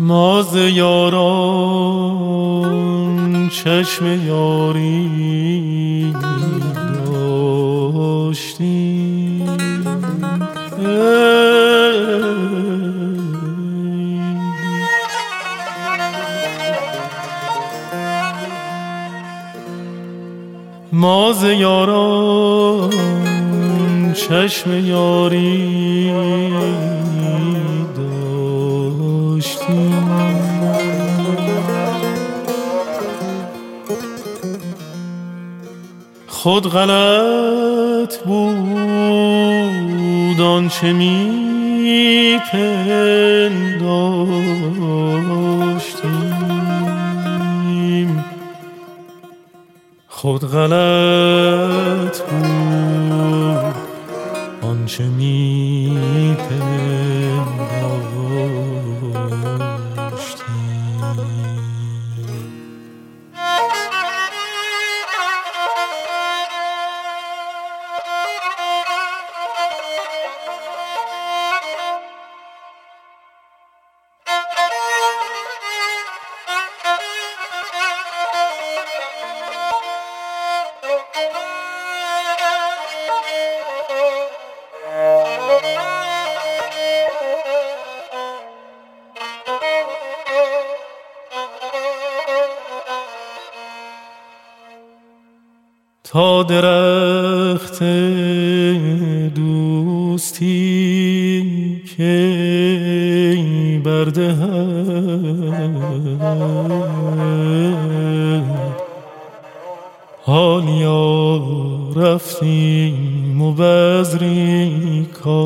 ما ز یاران چشم یاری داشتیم، ما ز یاران چشم یاری داشتیم. خود غلط بود آنچه می پنداشتیم، خود غلط بود آنچه می پنداشتیم. تا درخت دوستی که بردهد، حالیا رفتیم و بذری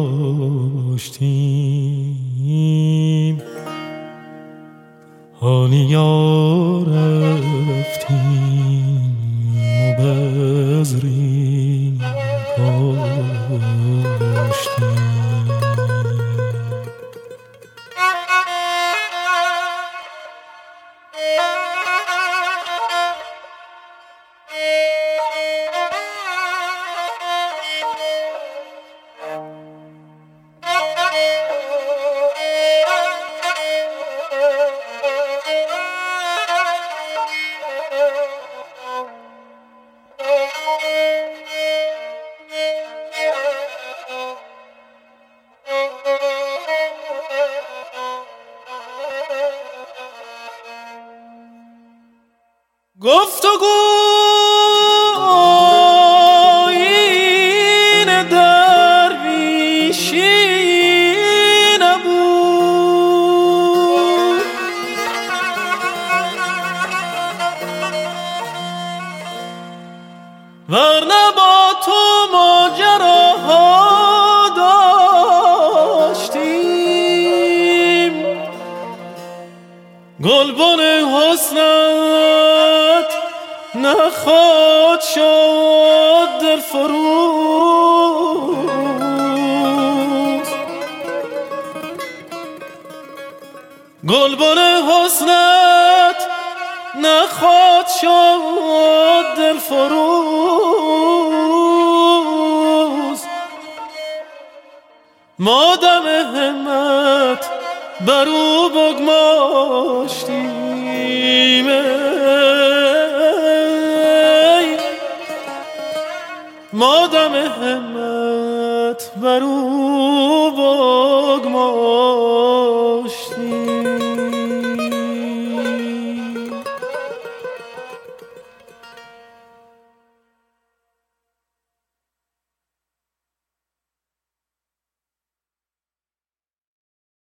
کاشتیم، حالیا رفتیم و بذری کاشتیم. گفتگوی درویشی نبود، ورنه با تو ماجراها داشتیم. گلبن حسنت نخواد شد دل فروز، گلبن حسنت نخواد شد دل فروز. ما دم همت بر او بگماشتیم، ما دم همت بر او